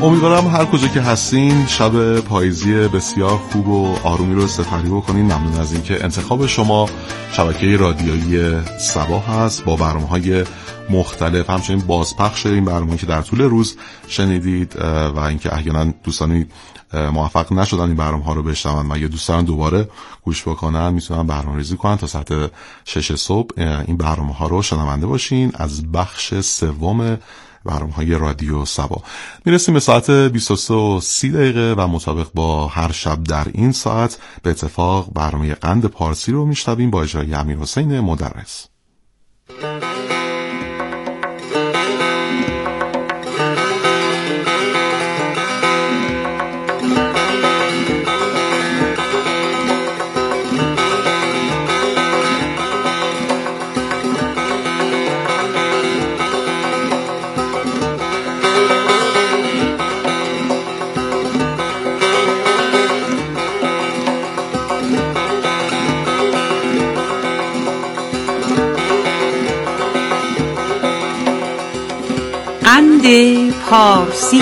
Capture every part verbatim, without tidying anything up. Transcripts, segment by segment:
امیدوارم هر کجا که هستین شب پاییزی بسیار خوب و آرومی رو سپری بکنین. ممنون از اینکه انتخاب شما شبکه رادیویی صبا هست با برنامه‌های مختلف، همچنین بازپخش این برنامه‌ای که در طول روز شنیدید و اینکه احیانا دوستانی موفق نشدن این برنامه‌ها رو بشنون و یا دوست دارن دوباره گوش بکنن، میتونن برنامه‌ریزی کنن تا ساعت شش صبح این برنامه‌ها رو شنونده باشین از بخش سوم برنامه‌های رادیو صبا. میرسیم به ساعت بیست و سه و سی دقیقه و مطابق با هر شب در این ساعت به اتفاق برنامه قند پارسی رو میشنویم با اجرای امیرحسین مدرس. قند پارسی.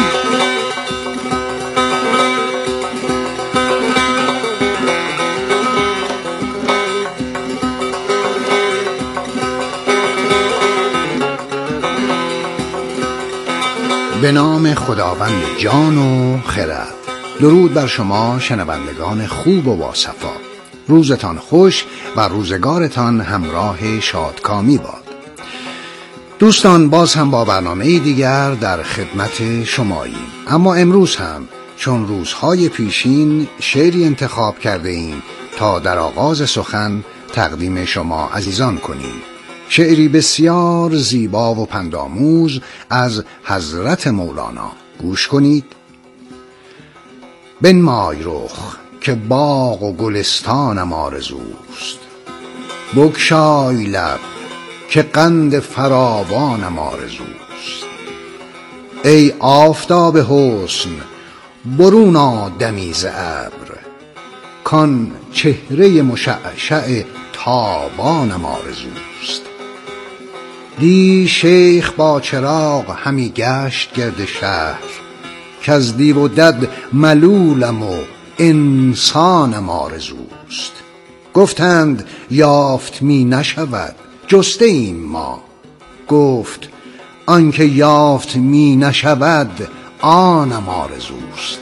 به نام خداوند جان و خرد. درود بر شما شنوندگان خوب و باصفا. روزتان خوش و روزگارتان همراه شادکامی باد. دوستان، باز هم با برنامه دیگر در خدمت شماییم. اما امروز هم چون روزهای پیشین شعری انتخاب کرده ایم تا در آغاز سخن تقدیم شما عزیزان کنیم. شعری بسیار زیبا و پندآموز از حضرت مولانا. گوش کنید. بنمای رخ که باغ و گلستانم آرزوست، بگشای لب که قند فراوانم آرزوست. ای آفتاب حسن برون آ دمی ز ابر، کان چهره مشعشع تابانم آرزوست. دی شیخ با چراغ همی گشت گرد شهر، کز دیو و دد ملولم و انسانم آرزوست. گفتند یافت می نشود، جسته ایم ما. گفت آنکه یافت می نشود آنم آرزوست.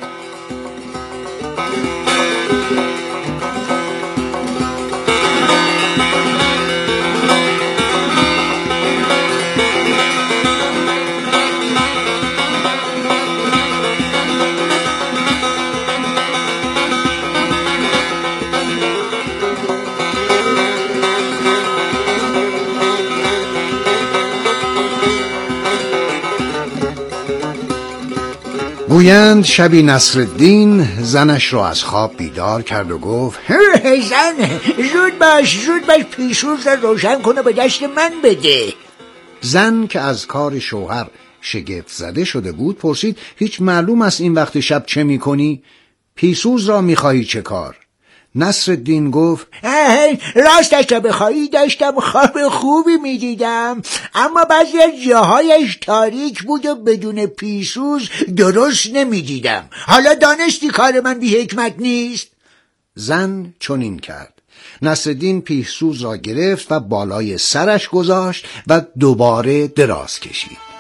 گویند شبی نصرالدین زنش را از خواب بیدار کرد و گفت زن زود باش زود باش پیشروز را روشن کنه به دست من بده. زن که از کار شوهر شگفت زده شده بود پرسید هیچ معلوم است این وقت شب چه می کنی؟ پیسوز را می خواهی چه کار؟ نصرالدین گفت راستش را بخواهی داشتم خواب خوبی می دیدم، اما بعضی از جاهایش تاریک بود و بدون پیسوز درست نمی دیدم. حالا دانستی کار من بی حکمت نیست؟ زن چنین کرد. نصرالدین پیسوز را گرفت و بالای سرش گذاشت و دوباره دراز کشید.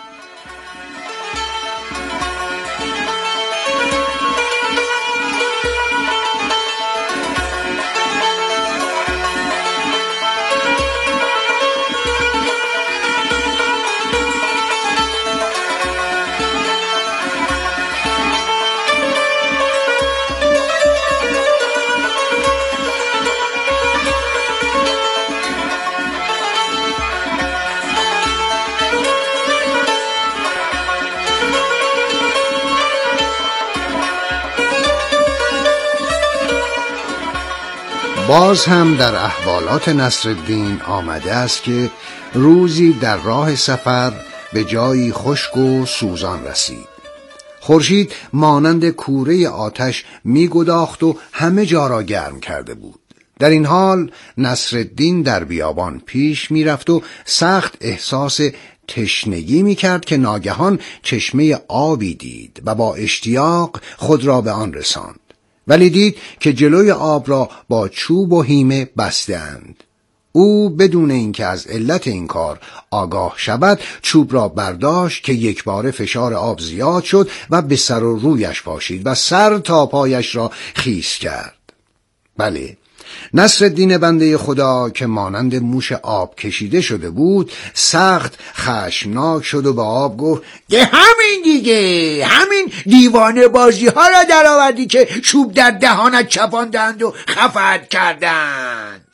باز هم در احوالات نصرالدین آمده است که روزی در راه سفر به جایی خشک و سوزان رسید. خورشید مانند کوره آتش می‌گداخت و همه جا را گرم کرده بود. در این حال نصرالدین در بیابان پیش می‌رفت و سخت احساس تشنگی می کرد که ناگهان چشمه آبی دید و با اشتیاق خود را به آن رساند، ولی دید که جلوی آب را با چوب و هیمه بسته‌اند. او بدون اینکه از علت این کار آگاه شود چوب را برداشت که یک باره فشار آب زیاد شد و به سر و رویش پاشید و سر تا پایش را خیس کرد. بله، نصرالدین بنده خدا که مانند موش آب کشیده شده بود سخت خشمناک شد و به آب گفت که همین دیگه، همین دیوانه بازی ها را در آوردی که چوب در دهانت چپاندند و خفت کردند.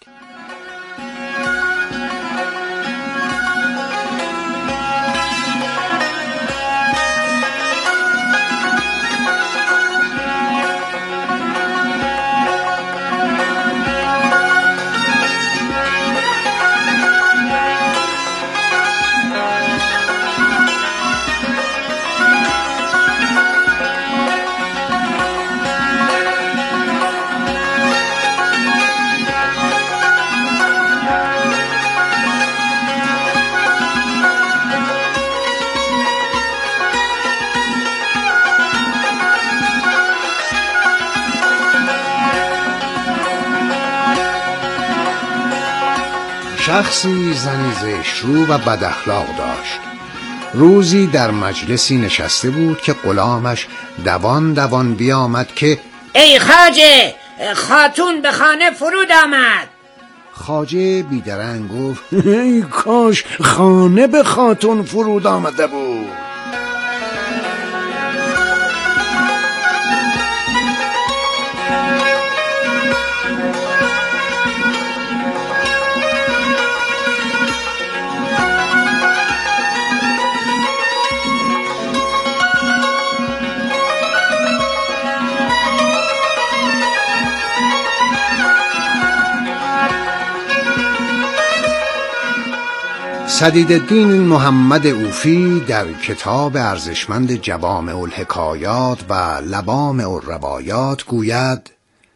شخصی زنی زشت‌رو و بد اخلاق داشت. روزی در مجلسی نشسته بود که غلامش دوان دوان بیامد که ای خواجه، خاتون به خانه فرود آمد. خواجه بیدرنگ گفت ای کاش خانه به خاتون فرود آمده بود. سدیدالدین محمد اوفی در کتاب ارزشمند جوامع الحکایات و لوامع الروایات گوید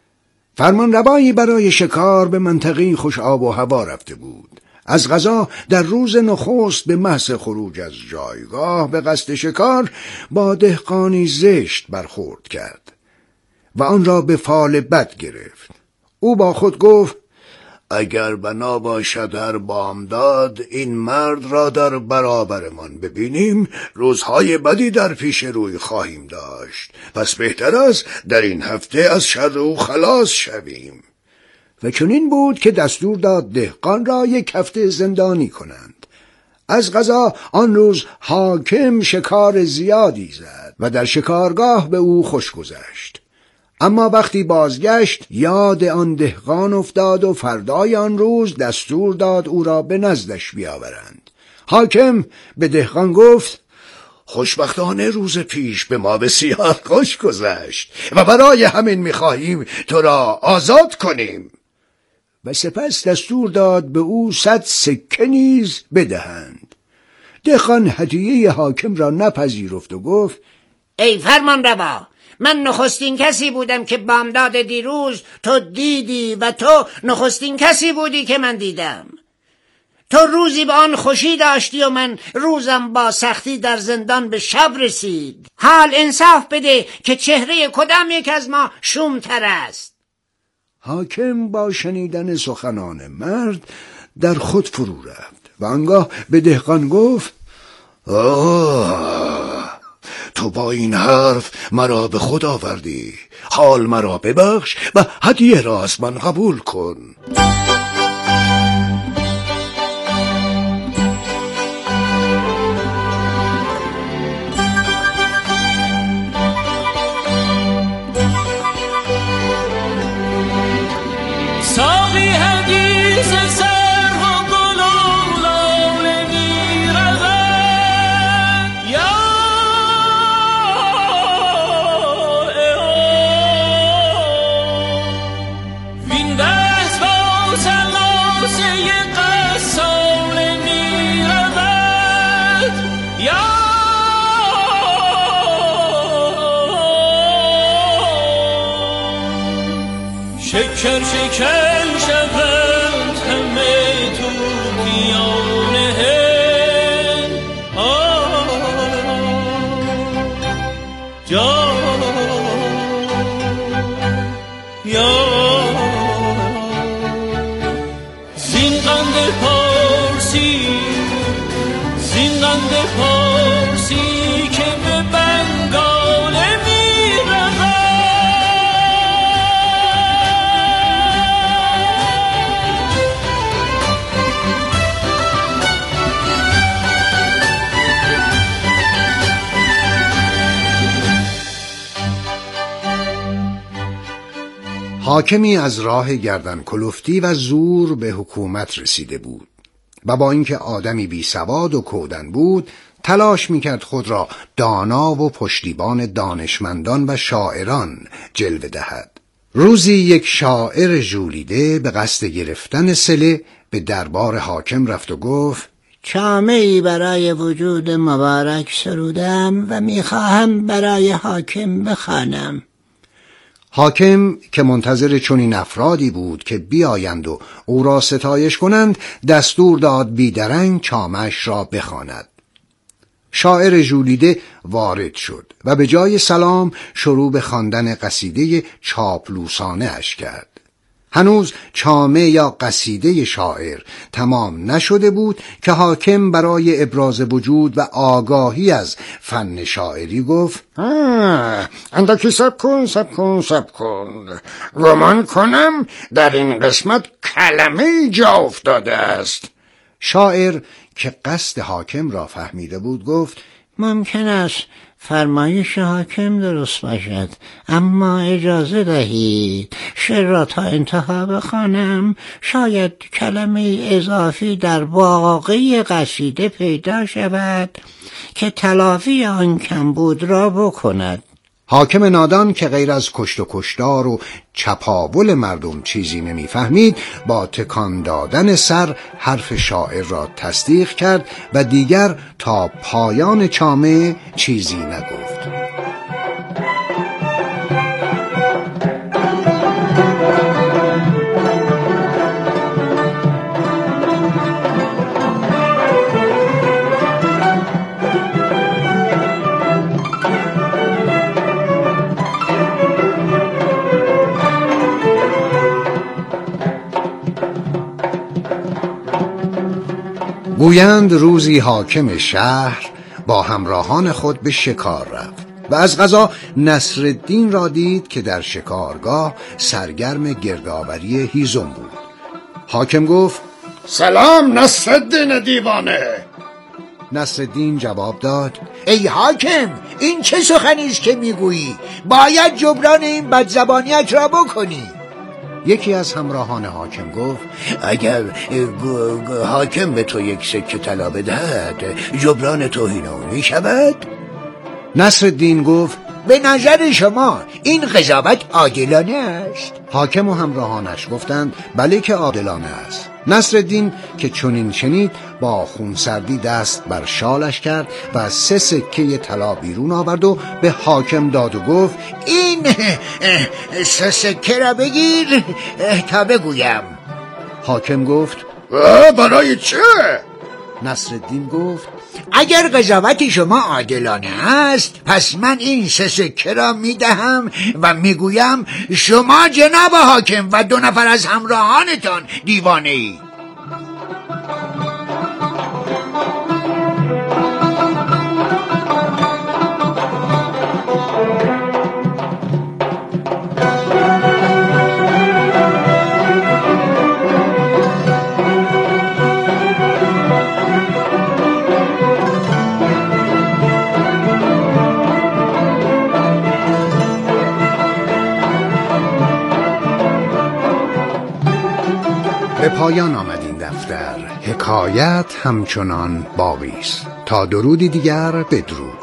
فرمانروایی برای شکار به منطقه‌ای خوش آب و هوا رفته بود. از قضا در روز نخست به محض خروج از جایگاه به قصد شکار با دهقانی زشت برخورد کرد و آن را به فال بد گرفت. او با خود گفت اگر بنا باشد هر بامداد این مرد را در برابرمان ببینیم روزهای بدی در پیش روی خواهیم داشت، پس بهتر است در این هفته از شر او خلاص شویم. و چنین بود که دستور داد دهقان را یک هفته زندانی کنند. از قضا آن روز حاکم شکار زیادی زد و در شکارگاه به او خوش گذشت. اما وقتی بازگشت یاد آن دهقان افتاد و فردای آن روز دستور داد او را به نزدش بیاورند. حاکم به دهقان گفت خوشبختانه روز پیش به ما بسیار خوش گذشت و برای همین می‌خواهیم تو را آزاد کنیم. و سپس دستور داد به او صد سکه نیز بدهند. دهقان هدیه حاکم را نپذیرفت و گفت ای فرمانروا، من نخستین کسی بودم که بامداد دیروز تو دیدی و تو نخستین کسی بودی که من دیدم. تو روزی به آن خوشی داشتی و من روزم با سختی در زندان به شب رسید. حال انصاف بده که چهره کدام یک از ما شومتر است. حاکم با شنیدن سخنان مرد در خود فرو رفت و آنگاه به دهقان گفت آه، تو با این حرف مرا به خود آوردی، حال مرا ببخش و هدیه را از من قبول کن. That's قند پارسی، زین قند پارسی که به بنگاله میرود. حاکمی از راه گردن کلفتی و زور به حکومت رسیده بود و با اینکه آدمی بی سواد و کودن بود تلاش میکرد خود را دانا و پشتیبان دانشمندان و شاعران جلوه دهد. روزی یک شاعر ژولیده به قصد گرفتن صله به دربار حاکم رفت و گفت چامه‌ای برای وجود مبارک سرودم و میخواهم برای حاکم بخوانم. حاکم که منتظر چنین افرادی بود که بیایند و او را ستایش کنند دستور داد بیدرنگ چامه‌اش را بخواند. شاعر ژولیده وارد شد و به جای سلام شروع به خواندن قصیده چاپلوسانه اش کرد. هنوز چامه یا قصیده شاعر تمام نشده بود که حاکم برای ابراز وجود و آگاهی از فن شاعری گفت اندکی سب کن سب کن سب کن گمان کنم در این قسمت کلمه جا افتاده است. شاعر که قصد حاکم را فهمیده بود گفت ممکن است فرمایش حاکم درست باشد، اما اجازه دهید شعر را تا انتها بخوانم. شاید کلمه اضافی در باقی قصیده پیدا شود که تلافی آن کمبود را بکند. حاکم نادان که غیر از کشت و کشتار و چپاول مردم چیزی نمیفهمید با تکان دادن سر حرف شاعر را تصدیق کرد و دیگر تا پایان چامه چیزی نگفت. گویند روزی حاکم شهر با همراهان خود به شکار رفت و از قضا نصرالدین را دید که در شکارگاه سرگرم گردآوری هیزم بود. حاکم گفت سلام نصرالدین دیوانه. نصرالدین جواب داد ای حاکم، این چه سخنی است که میگویی؟ باید جبران این بدزبانیت را بکنی. یکی از همراهان حاکم گفت اگر حاکم به تو یک سکه طلا بدهد جبران توهین او می شود؟ نصرالدین گفت به نظر شما این قضاوت عادلانه است؟ حاکم و همراهانش گفتند بله که عادلانه است. نصرالدین که چنین شنید با خونسردی دست بر شالش کرد و سه سکه طلا بیرون آورد و به حاکم داد و گفت این سه سکه را بگیر تا بگویم. حاکم گفت برای چه؟ نصرالدین گفت اگر قضاوت شما عادلانه است پس من این سه سکه را میدهم و میگویم شما جناب حاکم و دو نفر از همراهانتان دیوانه اید. به پایان آمد این دفتر. حکایت همچنان باقی است. تا درودی دیگر بدرود.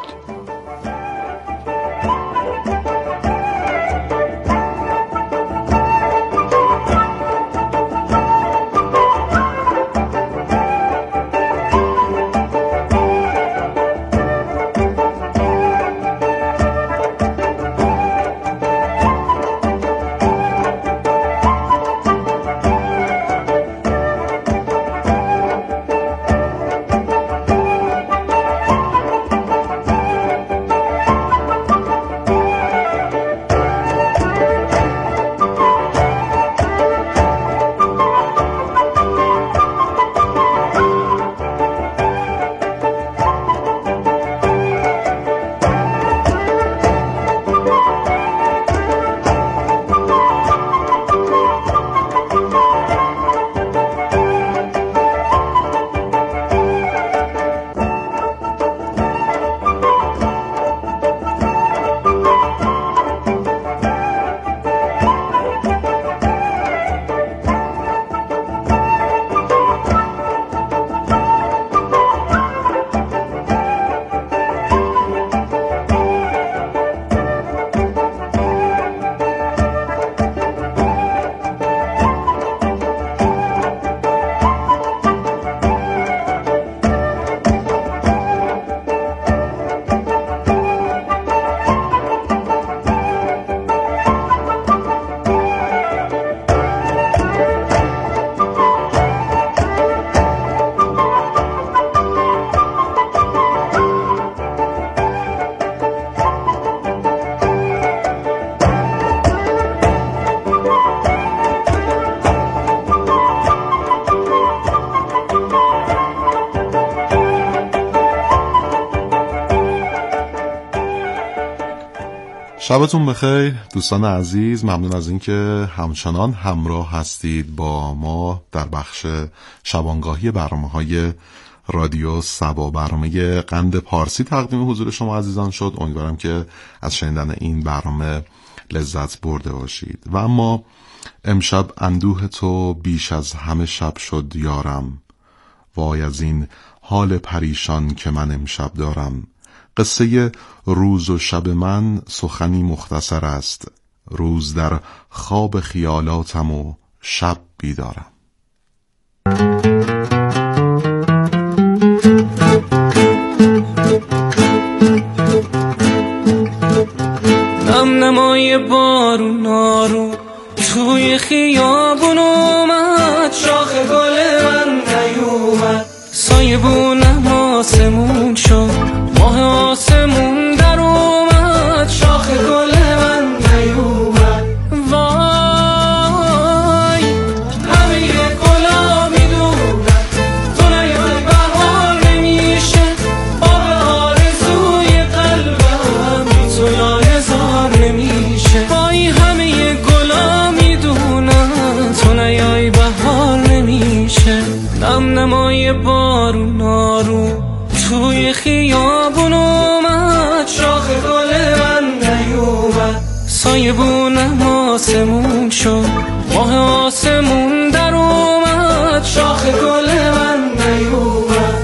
شبتون بخیر دوستان عزیز، ممنون از اینکه همچنان همراه هستید با ما در بخش شبانگاهی برنامه‌های رادیو سبا. برنامه قند پارسی تقدیم حضور شما عزیزان شد. امیدوارم که از شنیدن این برنامه لذت برده باشید. و اما امشب اندوه تو بیش از همه شب شد یارم، وای از این حال پریشان که من امشب دارم. قصه روز و شب من سخنی مختصر است، روز در خواب خیالاتم و شب بیدارم. نم نمای بارون آروم توی خیابون اومد، شاخ گل من نیومد، سایه بونم آسمون شد، ماه آسمون در اومد، شاخ گل من نیومد. وای همه گلا میدونن تو نیای بهار نمیشه، آب آرزوی قلبم بی تو لاله زار نمیشه. وای همه گلا میدونن تو نیای بهار نمیشه. نم نمای بارون آروم توی خیابون اومد، شاخ گل من نیومد، سایه بونم آسمون شد، ماه آسمون در اومد، شاخ گل من نیومد.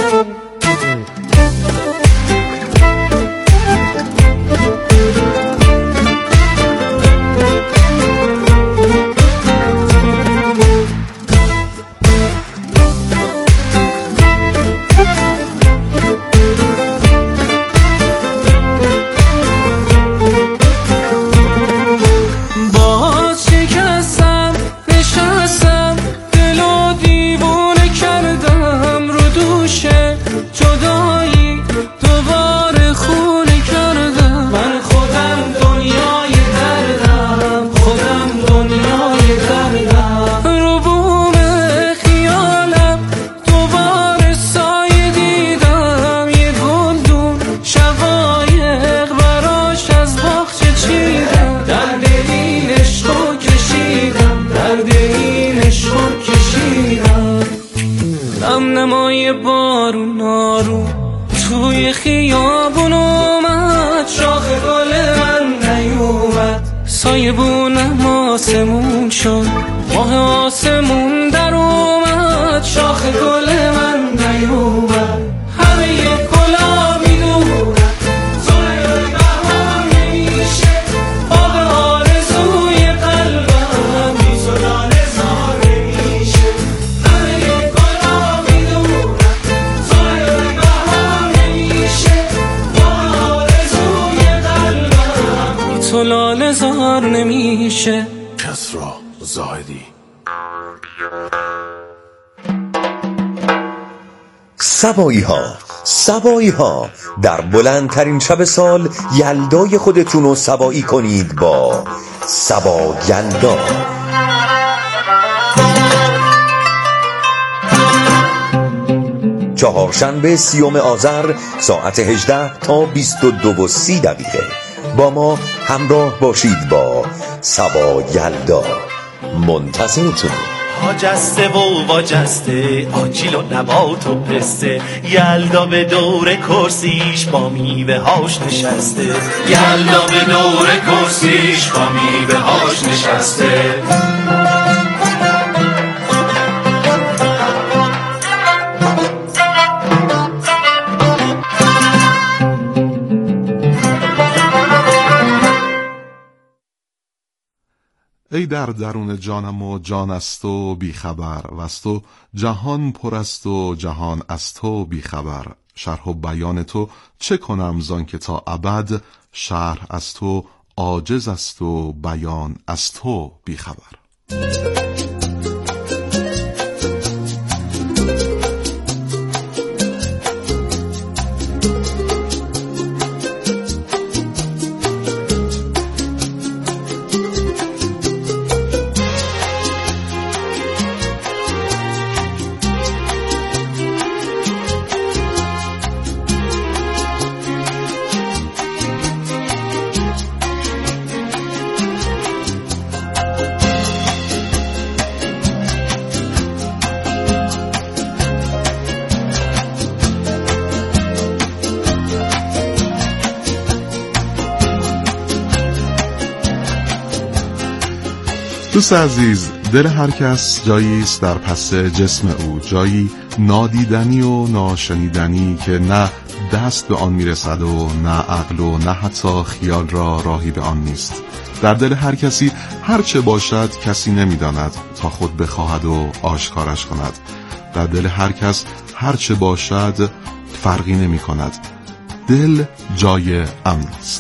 نمای بارون آروم توی خیابون اومد، شاخ گل من نیومد، سایه بونم آسمون شد، ماه آسمون در اومد، شاخ گل من نیومد. همه گلا میدونن تو نیای بهار نمیشه، آب آرزوی قلبم بی تو لاله زار نمیشه. تو لاله زار نمیشه. کسرا زاهدی. سبایی ها سبایی ها در بلندترین شب سال یلدای خودتون رو سبایی کنید با سبا یلدا. چهارشنبه سیوم آذر ساعت هجده تا بیست و دو و سی دقیقه با ما همراه باشید با سبا یلدا. منتظرتون. آجسته و واجسته، آجیل و نبات و پسته، یلدا به دور کرسیش با میوه هاش نشسته، یلدا به دور کرسیش با میوه هاش نشسته. ای در درون جانم و جان از تو بیخبر، و از تو جهان پر است و جهان از تو بیخبر. شرح و بیان تو چه کنم زان که تا ابد، شرح از تو عاجز است و بیان از تو بیخبر. دوست عزیز، دل هر کس جایی است در پس جسم او، جایی نادیدنی و ناشنیدنی که نه دست به آن میرسد و نه عقل و نه حتی خیال را راهی به آن نیست. در دل هر کسی هر چه باشد کسی نمیداند تا خود بخواهد و آشکارش کند. در دل هر کس هر چه باشد فرقی نمی کند. دل جای امن است.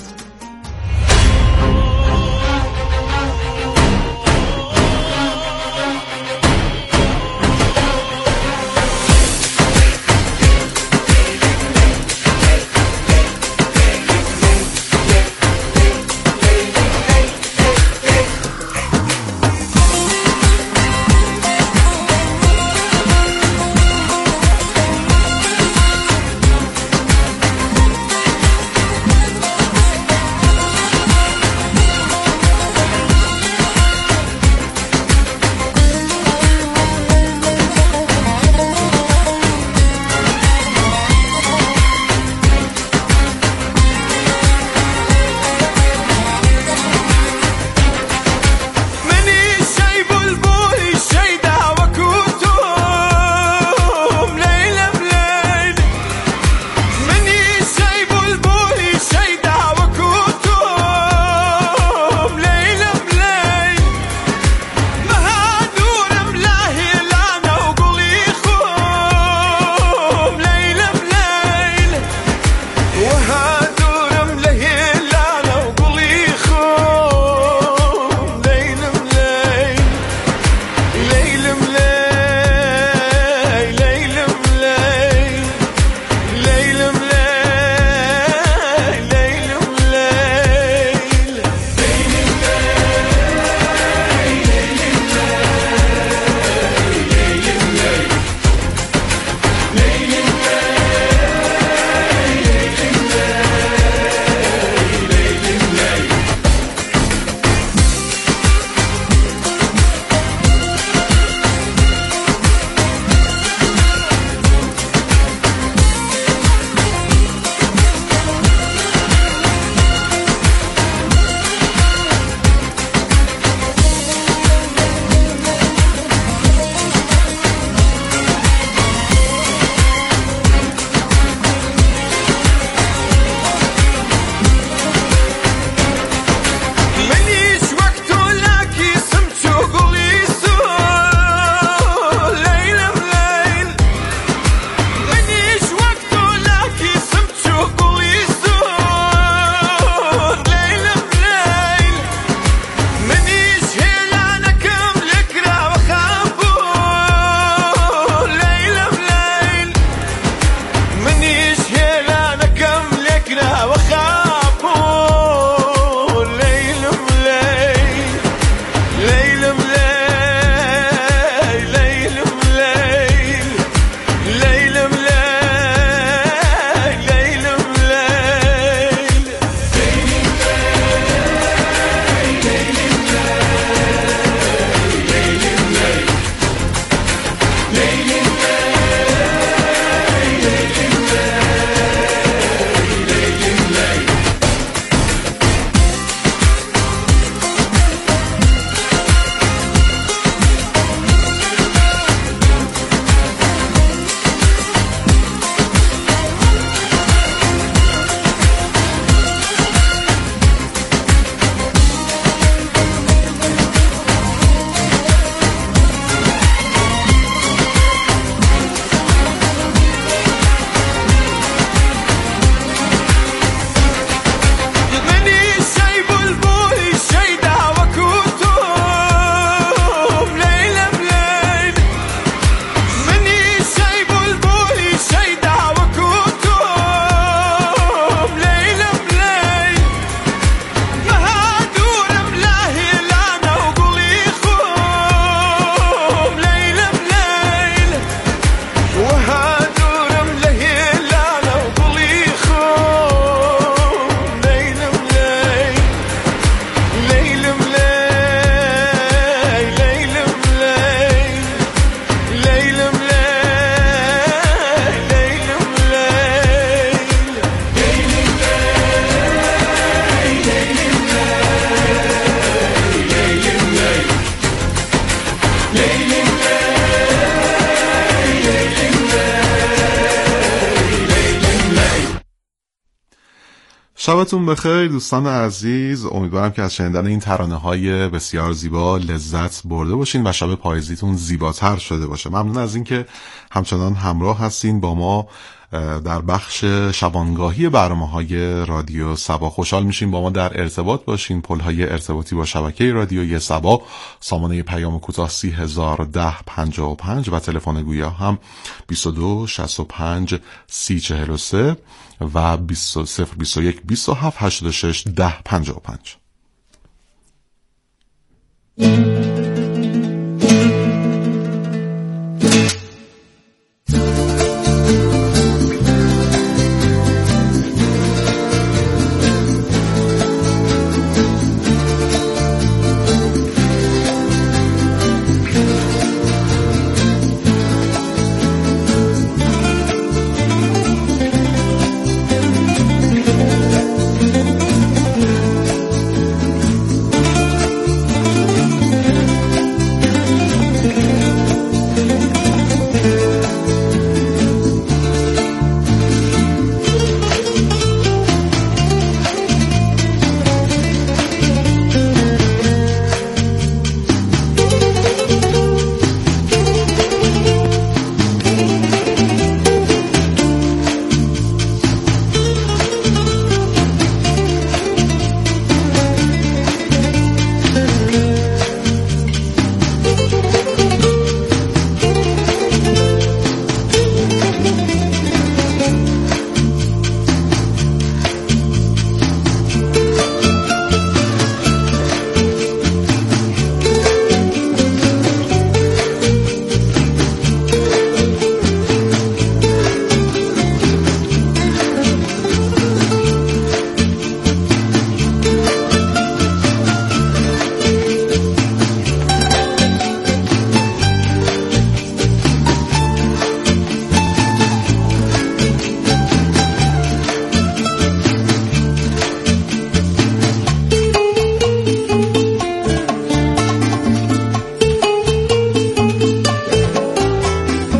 شبتون بخیر دوستان عزیز، امیدوارم که از شنیدن این ترانه های بسیار زیبا لذت برده باشین و شب پاییزیتون زیباتر شده باشه. ممنون از اینکه همچنان همراه هستین با ما در بخش شبانگاهی برنامه‌های رادیو صبا. خوشحال میشیم با ما در ارتباط باشین. پل‌های ارتباطی با شبکه رادیویی صبا سامانه پیام کوتاه سی هزار و ده پنجاه و پنج و تلفن گویا هم بیست و دو شصت و پنج سی چهل و سه و صفر بیست و یک بیست و هفت هشتاد و شش ده پنجاه و پنج.